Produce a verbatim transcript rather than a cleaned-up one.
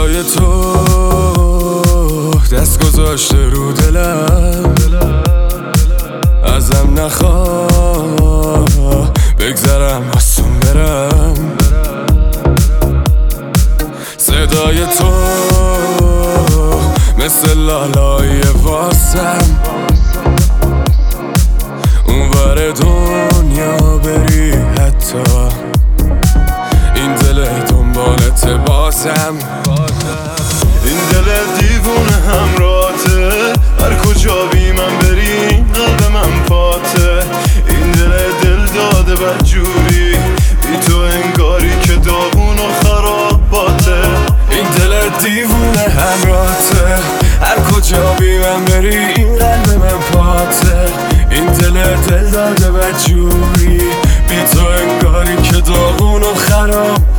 صدای تو دست گذاشته رو دلم، ازم نخواه بگذرم آسون برم. صدای تو مثل لالای واسم، اونور دنیا بری حتی این دل دنبالت بازم. این دل دیوونه همراته، هر کجا بی من بری قلب من پاته. این دل دل داده بدجوری، بی تو انگاری که داغون و خراباته. این دل دیوونه همراته، هر کجا بی من بری این قلب من پاته. این دل دل داده بدجوری، بی تو انگاری که داغون و خراب